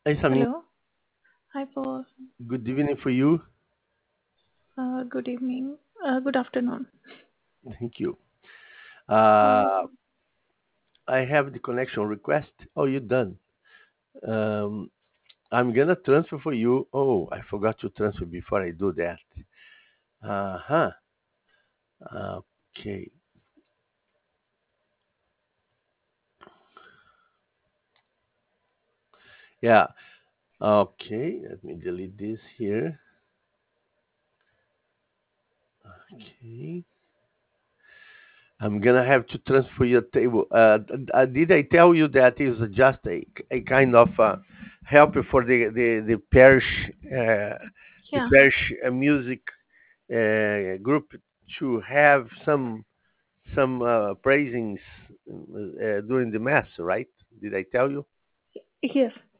Hi, Samin. Hello. Hi, Paul. Good evening for you. Good evening. Good afternoon. Thank you. Uh, Uh, I have the connection request. Oh, you're done. Um, I'm gonna transfer for you. Oh, I forgot to transfer before I do that. Uh-huh. Okay. Yeah. Okay. Let me delete this here. Okay. I'm gonna have to transfer your table. Did I tell you that is just a kind of help for the yeah. parish music group to have some praisings during the mass, right? Did I tell you? Yes.